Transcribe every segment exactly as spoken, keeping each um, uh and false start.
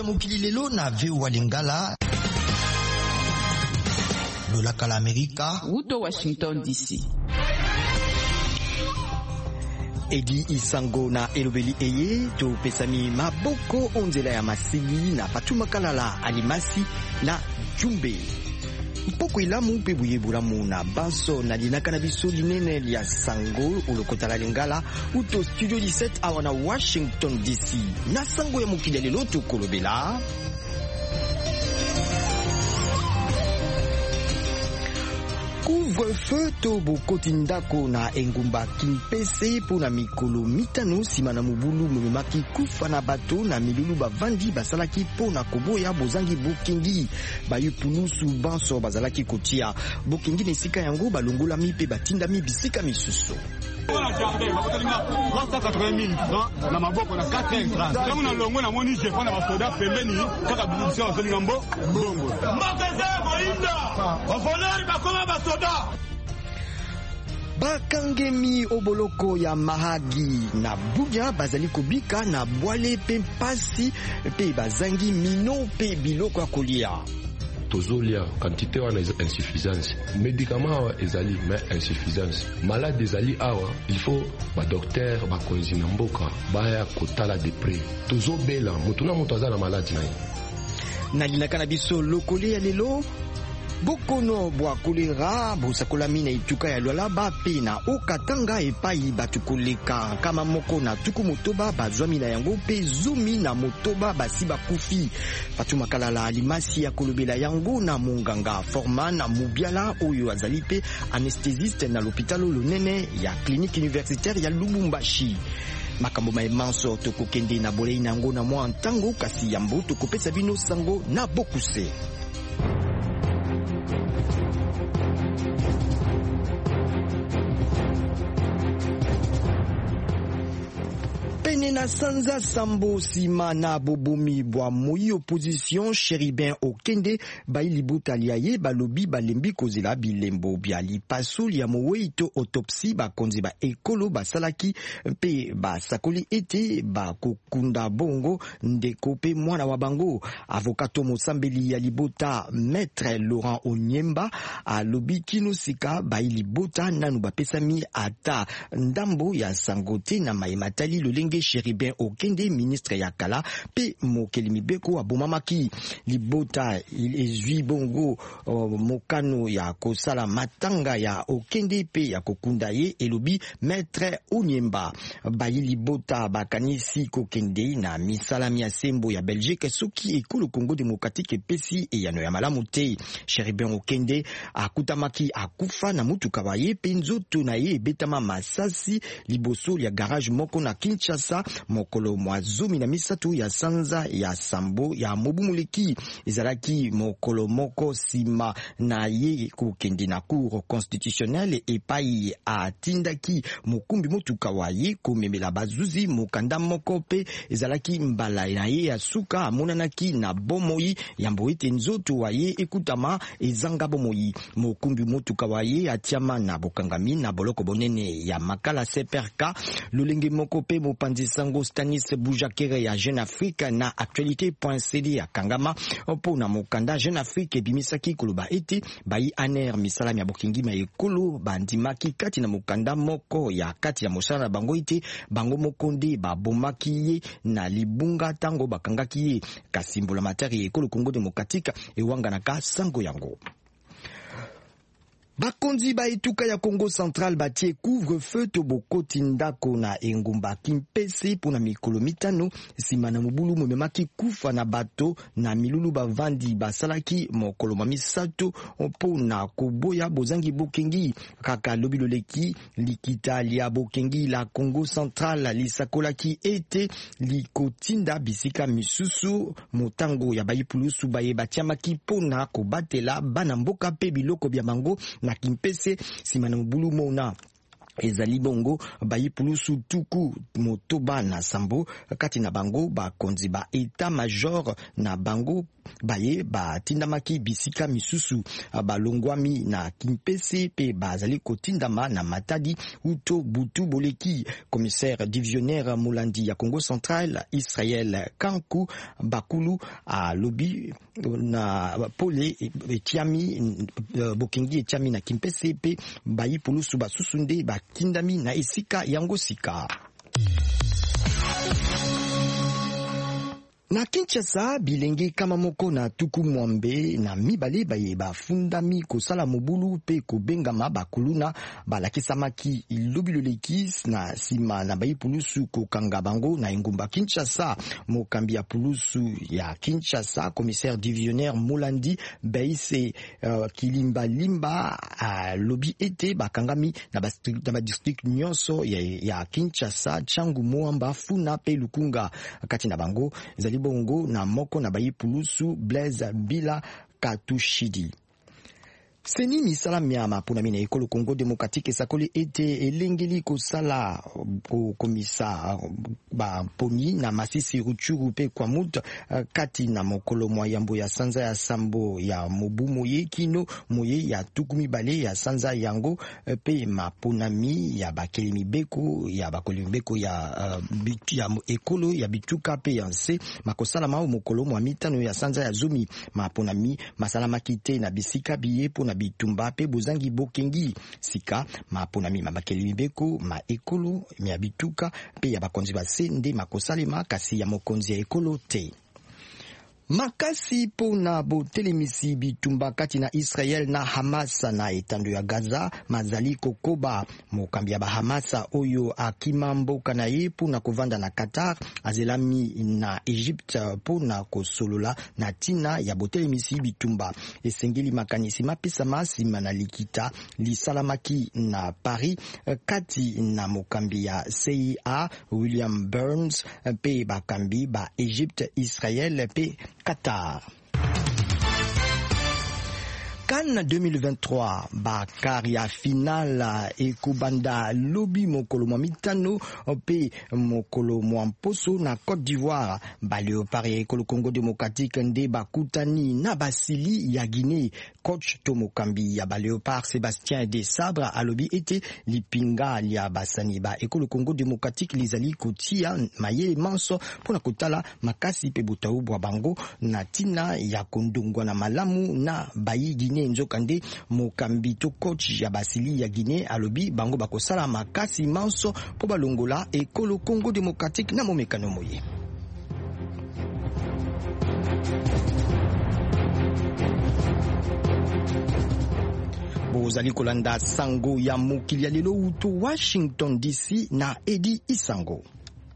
ya mokili lelo na V O A Lingala. Lolaka la Amerika. Uto Washington D C. Edi Isango na elobeli eye to pesami maboko onzela ya masili na Fatuma Kalala Alimasi na Jumbe. Mpoko ilamu pe buyebulamu na banso na linaka na biso linene ya sango ulokota la Lingala uto studio dix-sept awa na Washington D C. Na sango ya mokili lelo to kolobela couvre-feu to bokoti ndako na engumba Kimpese pona mikolo mitano sima na mobulu momemaki kufa na bato na milulu bavandi basalaki pona koboya bozangi bokengi bayupulusu banso bazalaki kotia bokengi na esika yango balongolami mpe batindami bisika misusu. na maboko na quatre heures trente tangu na longo na moni je fana basoda pembeni kaka bibisa basoda ngambo bongo mbakaza boinda bafonari bakoma basoda bakangemi oboloko ya Mahagi na Bunia bazali kobika na bwale pe mpasi pe bazangi mino pe biloko ya kolia. Tozolia quantité wana insuffisance médicament awa ezali mais insuffisance malade ezali awa il faut ba docteur ba konzi na mboka baya kotala de près tozobela mutu na mutu azala malade na ye na linaka na biso lokole ya lelo bokono bwa kolera bosakolami na ituka ya Lualaba pe na Okatanga epai batukoleka kama moko na tuku motoba bazwami na yango pe zumi na motoba basi bakufi. Fatuma Kalala Alimasi ya kolobela yango na monganga Forman Mubiala oyo azali pe anesthésiste na l'hôpital lonene ya clinique universitaire ya Lubumbashi. Makambo maemanso tokokende na bolei nango na mwa ntango kasi yambo tokopesa bino sango na bokuse. Pene na sanza sambo sima na bobomi bwa moi opposition Cherubin Okende baili butalia ye balobi balembi kozela bilembo bya lipaso ya moweito autopsie bakonzi ba ekolo basalaki mpe basakoli ete bakokunda bongo ndeko pe mwana wa bango. Avocato mosambeli ya libota Maître Laurent Onyemba alobi kino sika baili bota nanu bapesami ata ndambo ya sangote na maimatali lolenge Cherubin Okende ministre ya kala pe mokeli mibeko abomamaki libota ezwi bongo uh, mokano ya kosala matanga ya Okende pe ya kokunda ye elobi Maître Onyemba bayi libota bakanisi kokende na misalami ya sembo ya Belgique soki ekolo Congo démocratique pesi e yano ya malamu te. Cherubin Okende akutamaki akufa na mutuka baye pe nzoto na ye betama masasi liboso ya garage moko na Kinshasa mokolo mwazumi na misatu ya sanza ya sambo ya mobumuleki ezalaki mokolo moko sima na ye kokende na cour constitutionnelle epai atindaki mokumbi motuka wa ye komemela bazuzi mokanda moko pe ezalaki mbala na ye ya suka amonanaki na bomoi yambo ete nzoto wa ye ekutama ezanga bomoi mokumbi motuka wa ye atiama na bokangami na boloko bonene ya makala C P R K lolenge moko pe mopanzi sango Stanis Boujakere ya Jeune Afrique na actualité.cd ya kangama po na mokanda Jeune Afrique ebimisaki koloba ete bayi aner misalami ya bokingi ma ekolo bandimaki kati na mokanda moko ya kati ya mosala bango ete bango mokonde babomaki ye na libunga tango bakangaki ye kasimbola materi ekolo Congo démocratique ewanga na ka sango yango. Bakonzi ba etuka ya Congo Central batie couvre-feu to bokoti ndako na engumba Kimpese pona mikolo mitano sima na mobulu momemaki kufa na bato na milulu bavandi basalaki mokolo mamisato pona koboya bozangi bokengi kaka lobilo leki likita lia bokengi la Congo Central lisakolaki ete likotinda bisika misusu motango ya bayipulusu baye batiamaki pona kobatela bana mboka pe biloko bya mango na Kimpese sima na mobulu mona ezali bongo bayi pulusu tuku motoba na sambo kati na bango bakonzi ba etat major na bango baye batindamaki bisika misusu balongwami na Kimpese pe bazali kotindama na Matadi uto butu boleki. Commissaire divisionnaire Mulandi ya Congo Central Israel Kanku Bakulu a lobi na pole etiami bokengi etiami na Kimpese pe bayi pulusu basusunde ba kindami na esika yango sika. Na Kinshasa bilenge kama moko na tuku mwambe na mibale baye bafundami kosala mobulu pe kobengama bakuluna balakisamaki ilobilolekis na sima na bayi pulusu kokanga bango na engumba Kinshasa. Mokambi ya pulusu ya Kinshasa commissaire divisionnaire Molandi Baise uh, Kilimba Limba uh, lobi ete bakangami na ba district nyonso ya, ya Kinshasa, Changu, Moamba, Funa pe Lukunga. Kati na bango zali bongo na moko na bayi pulusu Blaise Bila Katushidi. Seni misala miama pona mina ekolo Congo Démocratique sakoli ete elengeli kosala ko komisa ba poni na Masisi Ruchuru pe kwa mut kati na mokolo mwa yambo ya sanza ya sambo ya mobu moye kino moye ya tukumi bale ya sanza yango pe maponami ya bakelimi beko ya bakolimi beko ya uh, bitu ya ekolo ya bituka pe yanse makosala ma mokolo mwa mitano ya sanza ya zumi maponami masala makite na bisika biye pona bitumba pe bozangi bokengi sika maponami mabakelimi beko ma ekolo ya bituka pe ya bakonzi basende makosalema kasi ya mokonzi ya ekolo te. Makasi pona botelemisi bitumba kati na Israel na Hamas na etando ya Gaza mazali kokoba. Mokambi ya Bahamasa oyo akima mboka na ye pona kovanda na Qatar azelami na Egypte pona kosolola na tina ya botelemisi bitumba. Esengeli makanisi mapesa masima na likita lisalamaki na Paris kati na mokambi ya C I A William Burns pe bakambi ba Egypte, Israel pe Qatar. CAN deux mille vingt-trois bakari ya final ekubanda lobi mokolo mwa mitano pe mokolo mwa mposo na Côte d'Ivoire. Ba Léopard ya ekolo Congo Démocratique nde bakutani na basili ya Guinée. Coach to mokambi ya ba Léopard Sébastien de Sabre alobi ete lipinga lia basani ba ekolo Congo Démocratique lizali kotia mayele manso pona kotala makasi pe butaou bwa bango na tina ya kondongwa na malamu na bayi Guinée. Nzokande mokambi to coach ya basili ya Guinée alobi bango bakosala makasi manso po balongola ekolo Congo Démocratique na momekano moye. Bozali kolanda sango ya mokili ya lelo uto Washington D C na Edi Isango.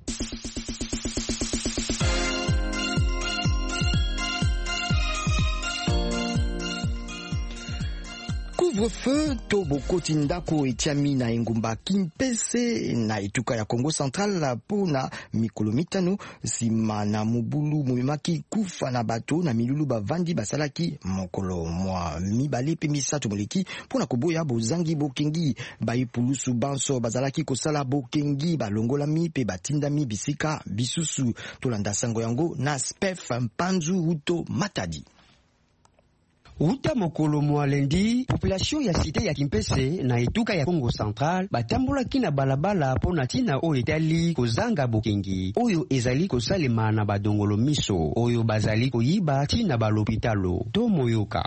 Couvre-feu to bokoti ndako etiami na engumba Kimpese na etuka ya Congo Central pona mikolo mitano sima na mobulu momemaki kufa na bato na milulu bavandi basalaki mokolo mwa mibale pe misato moleki pona koboya bozangi bokengi bayi pulusu banso bazalaki kosala bokengi balongolami pe batindami bisika bisusu tolanda sango yango na Spef Mpanzu Uto Matadi. Uta mokolo mwalendi, population ya site ya Kimpese na etuka ya Congo Central batambola kina balabala pona tina oyo etali kozanga bokengi oyo ezali kosalema na badongolo miso oyo bazali koyiba tina balopitalo to moyoka.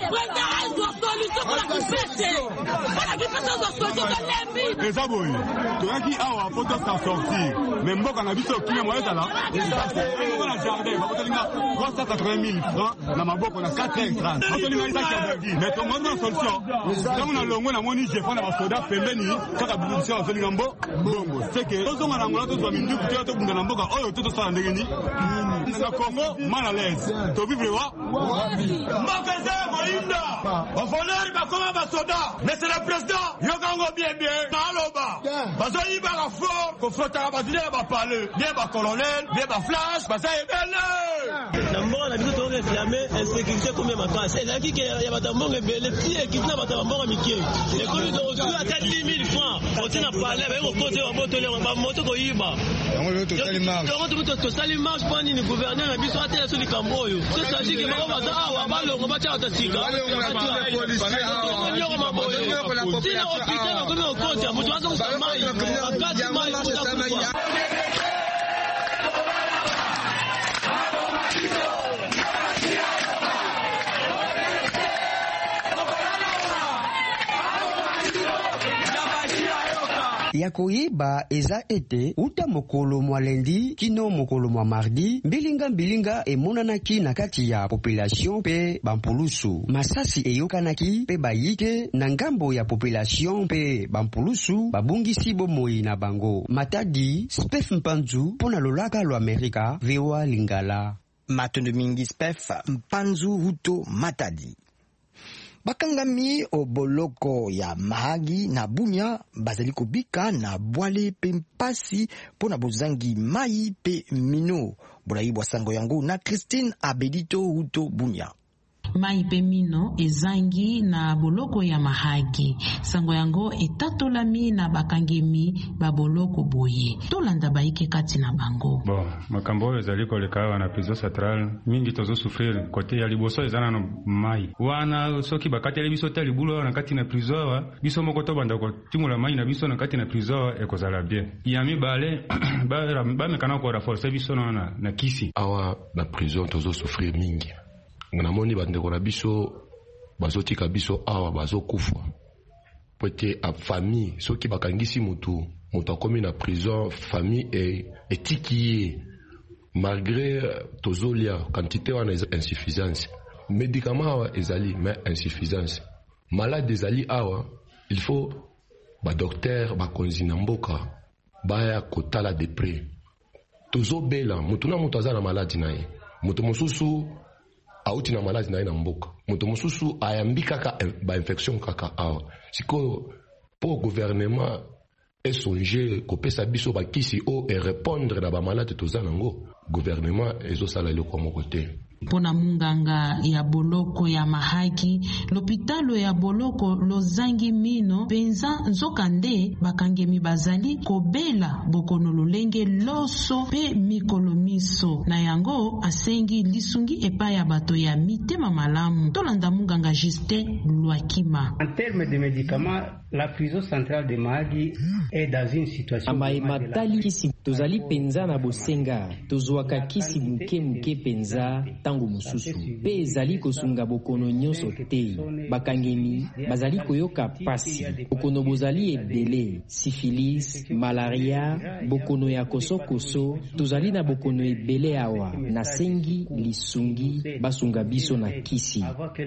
Eza boyi, toyaki awa poto sa sortir, mais mboka na biso kime moyo tala, eza na jardin, bakotelinga trois cent quatre-vingt mille francs na maboko na quatre heures trente. Bakotelinga isa kiabegi, mais tongo na solution. Tango na longo na moni jefo na basoda pembeni, kaka bibisha basolinga mbo, bongo. Seke, tozonga na ngola tozwa mindu kutia to bunda na mboka, oyo toto sala ndenge ni. Na Congo, mal à l'aise. To vivre wa? Mboka za moinda. Bafoneri bakoma basoda. Mais c'est le président, yokango bien bien. Naloba. Bazoyi ba la fort, ko frota ba dile ba parler. Bien ba colonel, bien ba flash, ba ça est belle. na mbongo na biso to réclamer insécurité comme makasi et là qui ya batambongo belé ti et qui na batambongo mikie et comme ils ont reçu à quatre mille francs on tient parler avec au côté wa boto le ba moto ko yiba on to sali marche on to to sali marche pour ni gouverneur na biso atela sur likamboyo c'est ça qui ba ba awa ba lo ba cha tatika tina hôpital ko no côté mutu azo samai akati mai muta ya koyeba eza ete uta mokolo mwa lendi kino mokolo mwa mardi mbilinga mbilinga emonanaki na kati ya population pe bampulusu masasi eyokanaki pe bayike na ngambo ya population pe bampulusu babungisi bomoi na bango. Matadi Spef Mpanzu pona lolaka lo Amerika V O A Lingala. Matondo mingi Spef Mpanzu Huto Matadi. Bakangami o boloko ya Mahagi na Bunya bazali kobika na bwale pe mpasi pona bozangi mai pe mino. Bolayi bwa sango yango na Christine Abedito Huto Bunya. Mai pe mino ezangi na boloko ya Mahagi. Sango yango etatolami na bakangemi ba boloko boye. Tolanda baike kati na bango. Bon, makambo ezali koleka na prison centrale mingi tozo souffrir côté ya liboso ezana no mai. Wana soki bakati biso tali bulo na kati na prison wa biso moko to banda ko timula mai na biso na kati na prison e kozala bien. Yami bale ba ba mekana ko renforcer biso na na kisi. Awa na prison tozo souffrir mingi. Namoni bandeko na biso bazotika biso awa bazokufa pete a famille soki bakangisi mutu mutu akomi na prison famille e etiki malgré tozolia quantité wana insuffisance médicament awa ezali mais insuffisance malade ezali awa il faut ba docteur ba konzi na mboka baya kotala de près tozobela mutu na mutu azana malade naye mutu mosusu auti na maladi na ina mboka mutu mususu ayambi kaka ba infection kaka awa siko po gouvernement est songé kopesa biso bakisi o et répondre na ba malade tozana ngo gouvernement ezosala le kwa mokote. Pona munganga ya boloko ya Mahagi, lopitalo ya boloko lozangi mino penza nzokande bakangemi bazali kobela bokono lolenge loso pe mikolo miso na yango asengi lisungi epa ya bato ya mitema malamu. Tolanda munganga Justin Lwakima. En termes de médicaments, la prison centrale de Mahagi est dans une situation amai matali kisi tozali penza na bosenga tozwaka kisi muke muke penza tango mususu pe ezali kosunga bokono nyonso te bakangemi bazali koyoka pasi bokono bozali ebele syphilis malaria bokono ya koso-koso tozali na bokono ebele awa na sengi lisungi basunga biso na kisi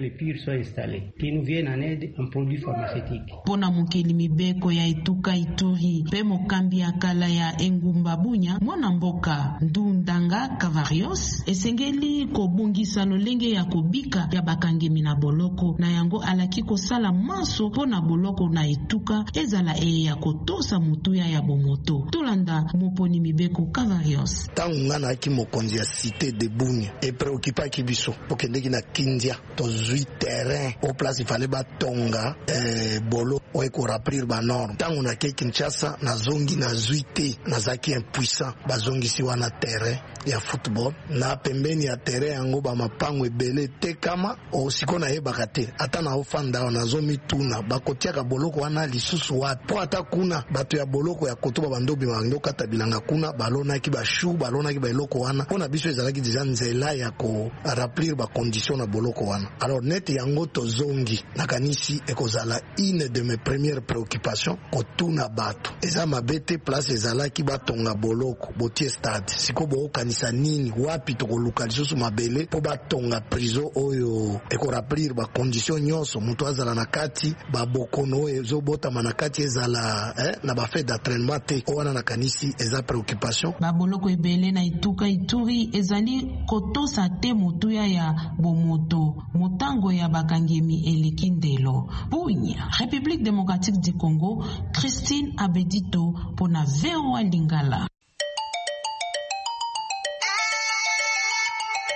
pona mukeli mibeko ya Ituka Ituri pe mokambi ya kala ya Engumba Bunya mwana mboka Ndundanga Kavarios esengeli kobungisa lolenge ya kobika ya bakangemi na boloko na yango alaki kosala maso pona boloko na Ituka ezala e ya kotosa mutuya ya bomoto. Tolanda moponi mibeko Kavarios. Tangu ngana ki mokonzi ya cité de Bunya e préoccupa ki biso pokendeki na Kindia to zui terrain au place il fallait batonga eh, bolo o ko raprir ba norme tangu na ke Kinshasa na zongi na zuite na zaki impuissant bazongi si wana terrain ya football na pembeni ya terrain yango ba mapango ebele te kama o sikona yebaka te ata na ofanda na zomi tuna bakotiaka boloko wana lisusu wapi po ata kuna bato ya boloko ya kotoba bandobi bando kata bilanga kuna balona ki ba shu balona ki ba eloko wana pona biso ezalaki deja nzela ya ko raplir ba condition na boloko wana. Alors net yango to zongi na kanisi ekozala une de mes premières préoccupations kotuna bato eza mabete place ezalaki batonga boloko botie stade siko bo kanisa nini wapi to koluka lisusu mabele po batonga prison oyo eko raplir ba condition nyonso mutu azala na kati ba bokono ezo bota manakati ezala eh, na ba fait d'entraînement te wana na kanisi eza préoccupation ba boloko ebele na Ituka Ituri ezali kotosa te mutuya ya bomoto mutango ya bakangemi elikindelo. Bunya République démocratique du Congo, Christine Abedito pona V O A Lingala.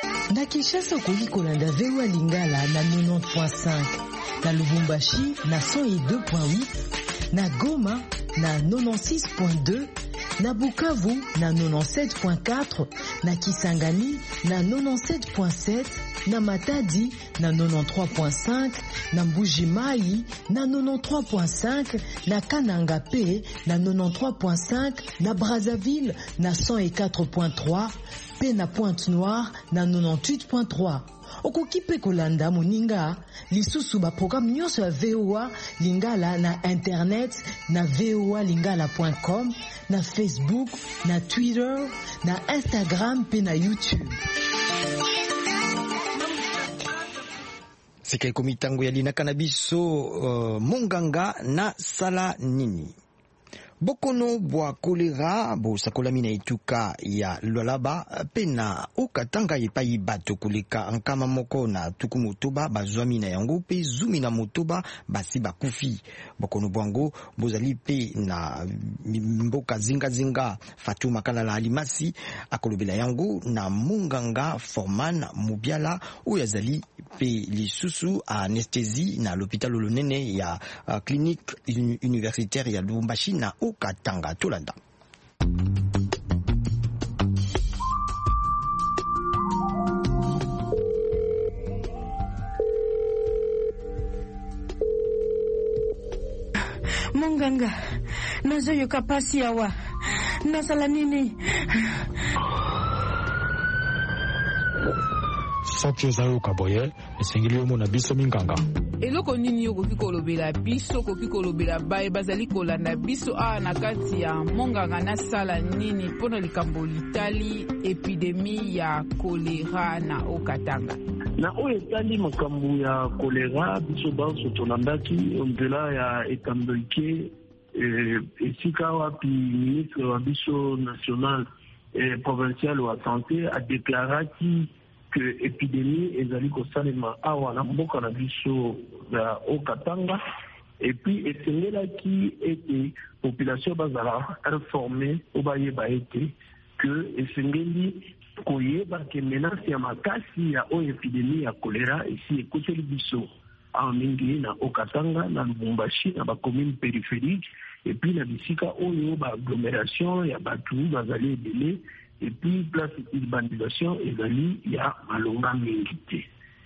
Kinshasa okoki kolanda V O A Lingala na quatre-vingt-dix point cinq, na Lubumbashi na cent deux point huit, na Goma na quatre-vingt-six point deux, na Bukavu na quatre-vingt-dix-sept point quatre, na Kisangani na quatre-vingt-dix-sept point sept, na Matadi na quatre-vingt-treize point cinq, na Mbuji-Mayi na quatre-vingt-treize point cinq, na Kananga P na quatre-vingt-treize point cinq, na Brazzaville na cent quatre point trois, pe na Pointe-Noire na quatre-vingt-dix-huit point trois. Okoki pe kolanda moninga lisusu ba programme nyonso ya V O A Lingala na internet na v o a lingala point com, na Facebook, na Twitter, na Instagram pe na YouTube. Sika komitango ya linaka na biso uh, monganga na sala nini. Bokono bwa kolera bo sakolami na etuka ya Lualaba pena okatanga epai bato koleka ankama moko na tuku motoba bazwami na yango pe zumi na motoba basi bakufi. Bokono bwango bozali pe na mboka zinga zinga Fatuma Kalala Alimasi akolobela yango na munganga Forman Mubiala oyo azali pe lisusu a anesthésie na l'hôpital olonene ya uh, clinique universitaire ya Lubumbashi na Okatanga Tolanda. Munganga, nazoyoka pasi awa. Nasala nini? Sapio zayo kaboye, esengeli yomo na biso minganga. Eloko nini yo koki kolobela biso koki kolobela baye bazali kolanda biso a na kati ya monganga na sala nini pona likambo litali epidemi ya kolera na Okatanga. Na oyo etali makambo ya kolera biso banso tolandaki ondela ya etambelike eh, esika wapi ministre wa biso national eh, provincial wa santé a déclaraki que épidémie ezali kosalema awa na mboka na biso ya Okatanga et puis esengelaki ete population bazala informée obayeba ete que esengeli koyeba ke menace ya makasi ya o épidémie ya choléra esi ekoteli biso en mingi na Okatanga na Lubumbashi na bacommune périphérique et puis na bisika oyo ba agglomération ya batu bazali ebele et puis place urbanisation ezali ya malonga mingi te.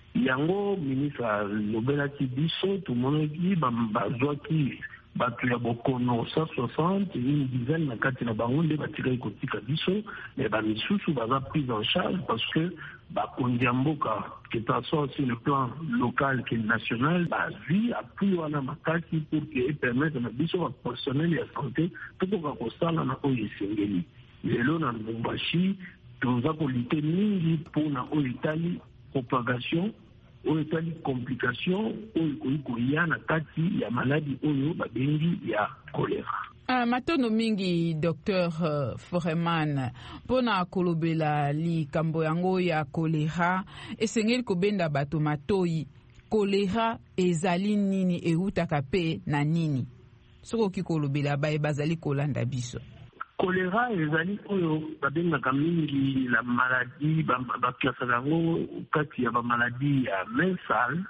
Yango ministre lobelaki biso tomonaki bazwaki bato ya bokono cent soixante une dizaine na kati na bango nde batikaki kotika biso mais bamisusu baza prise en charge parce que bakonzi ya mboka que ça soit sur le plan local que national bazwi appui wana makasi pour que permettre na biso baprofessionnel ya santé tokoka kosala na oyo esengeli. Lelo na Lubumbashi toza kolite mingi mpona oyo etali propagation oyo etali complication oyo koya na kati ya maladi oyo babengi ya kolera. Uh, matono mingi Docteur uh, Foreman pona kolobela likambo yango ya kolera esengeli kobenda bato matoi kolera ezali nini eutaka pe na nini soko kikolobela baye bazali kolanda biso. Choléra ezali oyo babengaka mingi la maladie bakiasaka yango kati ya bamaladi ya mensale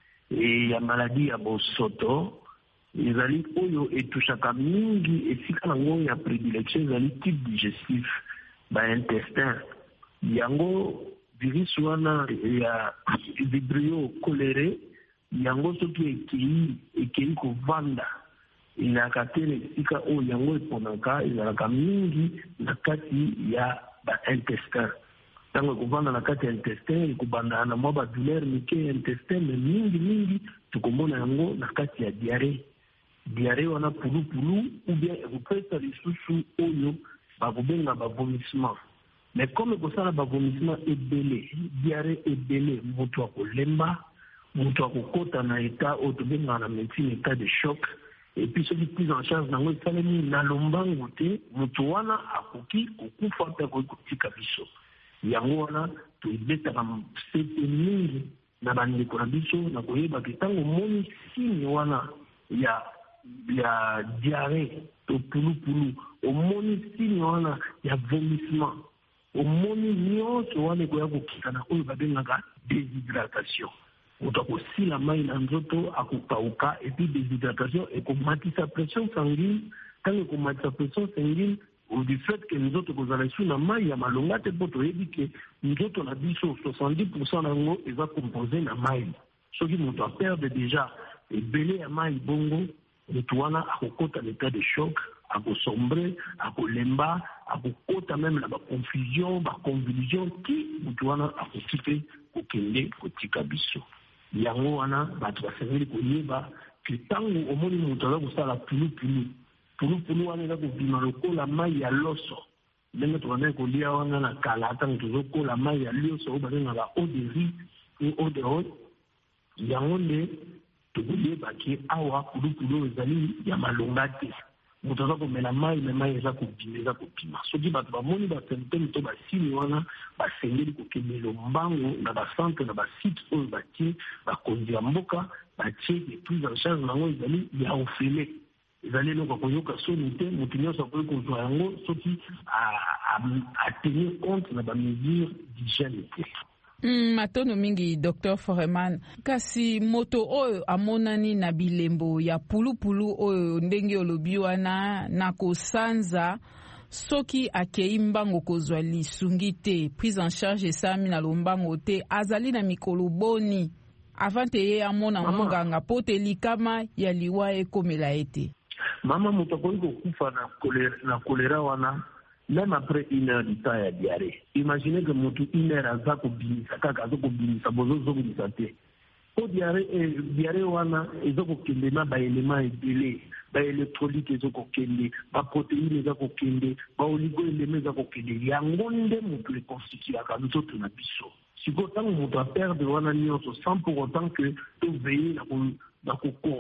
e ya maladi ya bosoto ezali oyo etushaka mingi esika nango ya prédilection ezali type digestif baintestin yango virus wana ya vibrio cholerae yango soki ekei ekei kovanda inaka tele sika o yango eponaka ezalaka mingi na kati ya baintestin ntango ekovanda na kati ya intestin ekobanda na mwa badouleur mike ya intestin me mingi mingi tokomona yango na kati ya diare diare wana pulupulu ou bien ekopesa lisusu oyo bakobenga bavomissement mais comme ekosala bavomissement ebele diare ebele moto akolemba moto akokota na eta oyo tobengaka na médecine état de choc et puis celui qui prise en charge nango esalemi na lombango te moto wana akoki kokufa mpe akoki kotika biso yango wana toebetaka sete mingi na bandeko na biso na koyebaka ntango omoni signe wana ya ya diare to pulupulu omoni signe wana ya vomissement omoni nyonso wana ekoya kokita na oyo babengaka déshydratation. Moto akosila mai na nzoto akokauka, et puis déshydratation ekomatisa pression sanguine. Tant ekomatisa pression sanguine, du fait que nzoto kozala isu na mai ya malonga te po toyebi ke nzoto na biso soixante-dix pour cent nango eza composé na mai. Soki moto aperde déjà ebele ya mai bongo, moto wana akokota l'état de choc, akosombre, akolemba, akokota même na baconfusion, baconvulsion, ki moto wana akokipe kokende kotika biso. Yango wana bato basengeli koyeba ke ntango omoni moto aza kosala pulupulu, pulupulu wana eza kobima lokola mai ya loso. Ndenge tokandaki kolia wana na kala ntango tozokola mai ya loso oyo babengaka eau de riz ou eau de rose. Yango nde tokoyeba ke awa pulupulu oyo ezali ya malonga te. Moto aza komela mai me mai eza kobima eza kopima. Soki bato bamoni basymptome to basini wana basengeli kokende lombango na bacentre na basite oyo batie bakonzi ya mboka batie ke prise en charge nango ezali ya ofele. Ezali eloko koyoka soni te, moto nyonso akoki kozwa yango soki atenir compte na bamesure d'hygiène te. Mm, matono mingi Docteur Foreman, kasi moto oyo amonani na bilembo ya pulupulu oyo ndenge olobi wana na kosanza soki akei mbango kozwa lisungi te, prise en charge esami na lombango te, azali na mikolo boni avant te ye amona monganga po te likama ya liwa ekomela ete. Mama moto akoki kokufa na kolera, na kolera wana même après une heure du temps ya diarrhée. Imaginez que moto une heure aza kobimisa kaka aza kobimisa bozozongisa te. Po diarrhée eh, diarrhée wana ezo kokende na baélément ebele, baélectrolyte ezo kokende, baprotéine eza kokende, baoligo-élément eza kokende. Yango nde moto ekonstituaka nzoto na biso. Siko ntango moto aperde wana nyonso sans pour autant que toveille na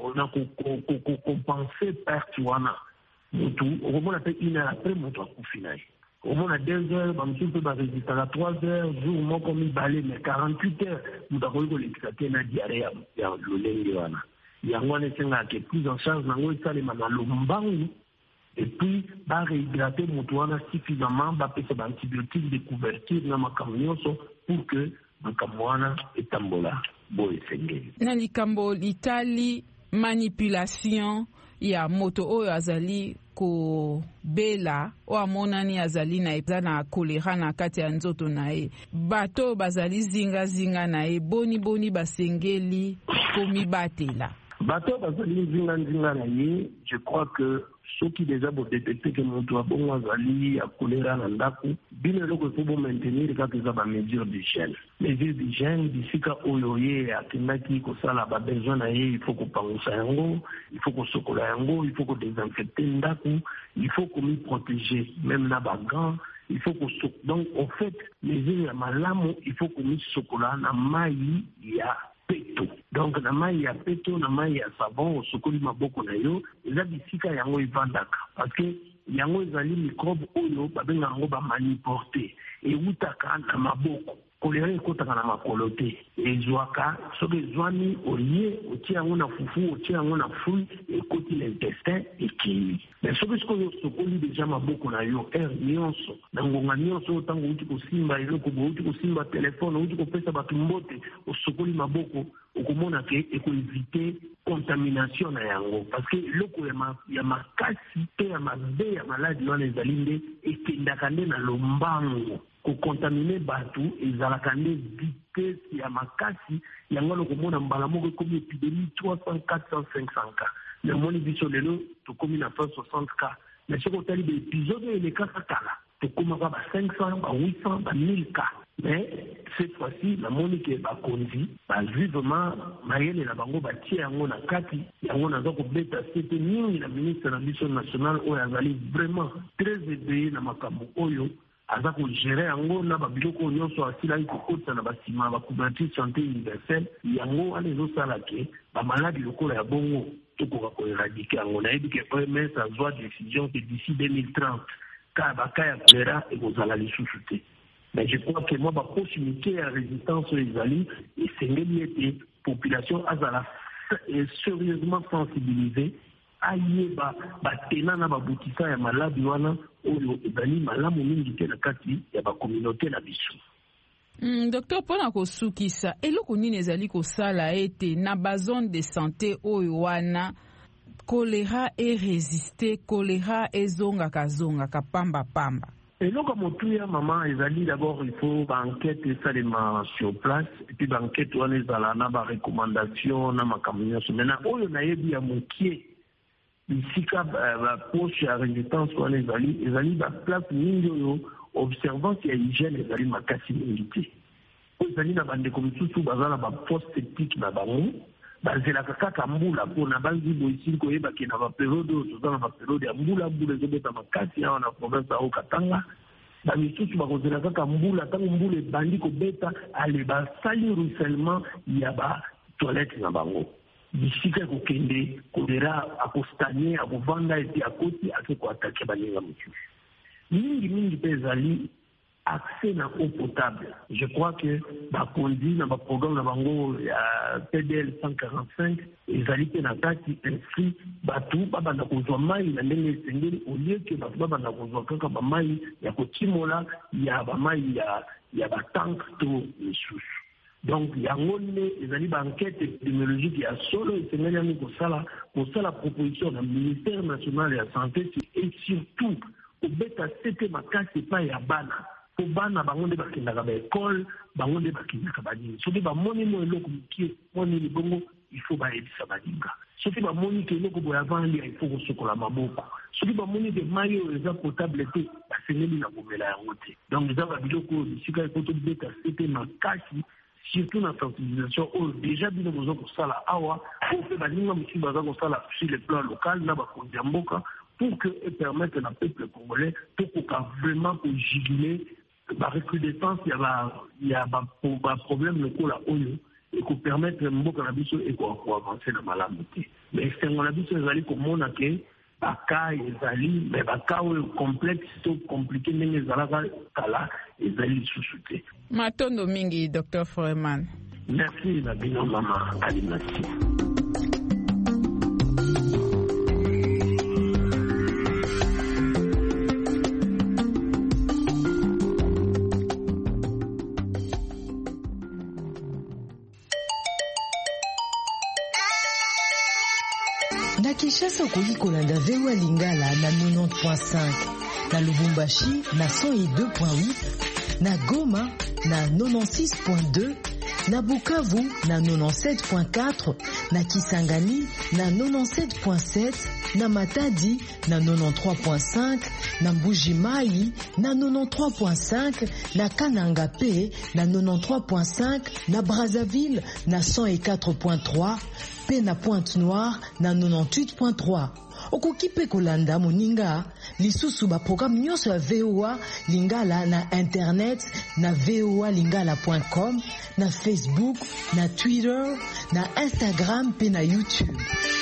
kokompense perte wana. Moto okomona pe une heure après moto akufi na ye. Omona deux heures bamosusu mpe baresistaka trois heures jour moko mibale mais quarante-huit heures moto akoki kolekisa te na diarrhée ya lolenge wana. Yango wana esengaka ke prise en charge nango esalema na lombangu et puis barehydrate moto wana suffisamment, bapesa baantibiotique de couverture na makambo nyonso pour que makambo wana etambola boye esengeli. Na likambo litali manipulation ya moto oyo azali ko bela o amonani azali na eza na kolera na kati ya nzoto na ye, bato bazali zinga zinga na ye boni boni basengeli komibatela. Bato bazali zinga zinga na ye, je crois que ceux qui déjà vont détecter que moto abongo azali ya kolera na ndako bino eloko efo bo maintenir kaka eza bamesure d'hygiène. Mesure d'hygiène bisika oyo ye akendaki kosala babesoin na ye, il faut kopangusa yango, il faut kosokola yango, il faut kodésinfecte ndako, il faut komi protéger même na bagants, il faut kosokola. Donc en fait mesure ya malamu il faut komi sokola na mai ya peto. Donc na mai ya peto na mai ya savon osokoli maboko na yo eza bisika yango evandaka parce que yango ezali microbe oyo babenga yango bamaniporte eutaka na maboko. Kolera ekotaka na makolo te, ezwaka soki ezwami olie otie yango na fufu otie yango na fruit ekoti l'intestin ekei. Mais soki sikoyo osokoli deja maboko na yo ere nyonso na ngonga nyonso ntango outi kosimba eloko bo outi kosimba telefone outi kopesa bato mbote osokoli maboko okomona ke ekoevite contamination na yango parce que eloko ya makasi te ya mabe ya maladi wana ezali nde ekendaka nde na lombango kokontamine bato ezalaka nde vitese ya makasi yango lokomona mbala moko ekomi épidémie trois cents, quatre cents, cinq cents cas. Le moni biso lelo tokomi na cent soixante cas. Mais soki otali baépisode oyo elekaka kala tokomaka ba cinq cents, ba huit cents, ba mille cas. Mais cette fois-ci namoni ke bakonzi bazwi vraiment mayele na bango batie yango na kati yango naza kobeta sete mingi na ministre na biso national oyo azali vraiment très éveillé na makambo oyo aza kogere yango na babiloko nyonso asilaki kokotisa na basima bacouverture santé universelle yango wana ezosala ke bamaladi lokola ya bongo tokoka koeradike yango. Nayebi ke O M S azwa décision ke d'ici deux mille trente ka baka ya kolera ekozala lisusu te. Mais je crois que moi bakosi mike ya résistance oyo ezali esengeli ete population azala sérieusement sensibilisée ayeba batena na babutisa ya maladi wana oyo ezali malamu mingi te na kati ya bakomunote na biso. Mm, docteur, pona kosukisa eloko nini ezali kosala ete na bazone de santé oyo wana choléra e résister, choléra ezonga kazonga kapamba pamba? Eloko motuya mama ezali d'abord il faut ba enquête esalema sur place et puis ba enquête wana ezala na ba recommandation na makambo nyonso. Maintenant oyo nayebi ya mokie bisika ba poche ya résistance wana ezali ezali ba place mingi oyo observance ya hygiène ezali makasi mingi te. Ezali na bandeko misusu bazala ba fosse septique na bango bazelaka kaka mbula mpona banzi boyisili koyebaki na baperiode oyo toza na baperiode ya mbula mbula ezobeta makasi awa na province ya Haut-Katanga. Bamisusu bakozela kaka mbula ntango mbula ebandi kobeta ale basali ruissellement ya batoilette na bango. Bisika kokende kolera akostanye akovanda eti akoti ake koatake baninga mosusu. Mingi mingi mpe ezali accès na eau potable. Je crois que ba conduit na ba programme na bango ya P D L cent quarante-cinq ezali pe na kati inscrit batu babanda kozwa mai na ndenge esengeli au lieu que batu babanda kozwa kaka ba mai ya kotimola ya ba mai ya ya ba tank to misusu. Donc yango nde ezali ba enquête épidémiologique ya solo esengeli yango kosala kosala proposition na ministère national ya santé et surtout obeta sete makasi pa ya bana. Pour bana bango nde bakendaka ba école bango nde bakendaka banini soki bamoni mo eloko mokie moni libongo il faut bayebisa baninga soki bamoni ke eloko boye avandi il faut kosokola maboko soki bamoni ke mai oyo eza potable te basengeli na komela yango te. Donc eza babiloko oyo bisika ekoto beta sete makasi surtout na sensibilisation oyo déjà bino boza kosala awa po mpe baninga mosusu baza kosala sur le plan local na bakonzi ya mboka pour que et permettre na peuple congolais tokoka vraiment kojuguler la recrudescence, il y a il y a un problème local oyo et qu'on permettre mboka na biso et qu'on avancer dans malamu te. Mais c'est mon avis sur ezali komona ke baka ezali mais baka oyo complexe to compliqué ndenge ezalaka kala ezali susu te. Matondo mingi docteur Foreman. Merci na bino mama Alimasi. Na Kinshasa okoki kolanda V O A Lingala na quatre-vingt-dix point cinq, na Lubumbashi na cent deux point huit, na Goma na quatre-vingt-six point deux, na Bukavu na quatre-vingt-dix-sept point quatre, na Kisangani na quatre-vingt-dix-sept point sept, na Matadi na quatre-vingt-treize point cinq, na Mbuji-Mayi na quatre-vingt-treize point cinq, na Kananga P na quatre-vingt-treize point cinq, na Brazzaville na cent quatre point trois, pe na Pointe-Noire na quatre-vingt-dix-huit point trois. Okoki pe kolanda moninga lisusu ba programme nyonso ya V O A Lingala na internet na v o a lingala point com, na Facebook, na Twitter, na Instagram pe na YouTube.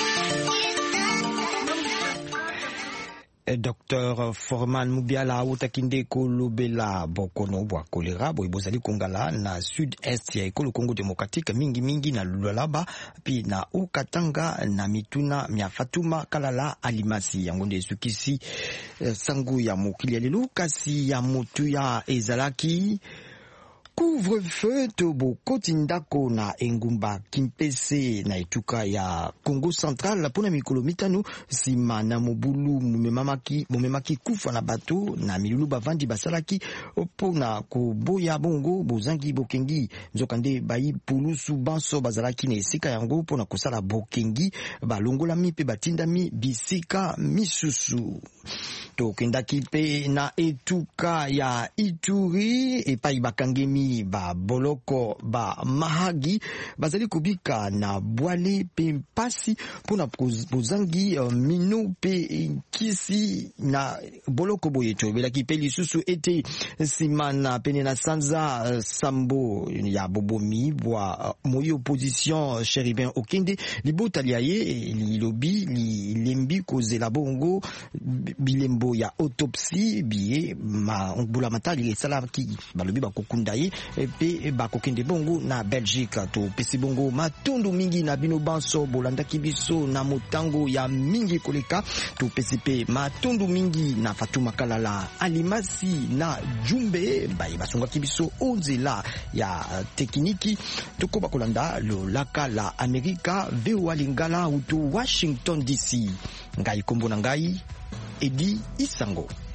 Docteur Foreman Mubiala utakinde kolobela bokono bwa kolera boy bozali kongala na sud-est ya ekolo Congo démocratique mingi mingi na Lualaba pi na Haut-Katanga na mituna mya Fatuma Kalala Alimasi yango nde sukisi eh, sangu ya mokili lelo kasi ya motu ya ezalaki couvre-feu tobo kotindako na engumba Kimpese na etuka ya Congo Central pona mikolo mitano sima na mobulu mumemaki mumemaki kufa na bato na milulu bavandi basalaki pona koboya bongo bozangi bokengi nzokande bayi pulusu banso bazalaki na esika yango pona kosala bokengi balongola mi pe batindami bisika misusu tokendaki pe na etuka ya Ituri epai bakangemi ba boloko ba mahagi bazali kubika na bwale pe mpasi pona bozangi uh, mino pe kisi na boloko boyeto belaki pe lisusu ete simana pene na sanza uh, sambo ya bobomi bwa uh, moyo opposition Chéribin Okende libota liaye lilobi li lembi kozela bongo bilembo likolo ya autopsie biye ma mbula matali esala ki balobi bakokunda ye pe bakokende bongo na Belgique to pesi bongo matundu mingi na bino banso bolandaki biso na motango ya mingi koleka to pesi pe matundu mingi na Fatuma Kalala Alimasi na Jumbe baye basongaki biso onzela ya tekniki tokoba kolanda lo laka la Amerika V O A Lingala uto Washington D C ngai kombo na ngai Edi Isango.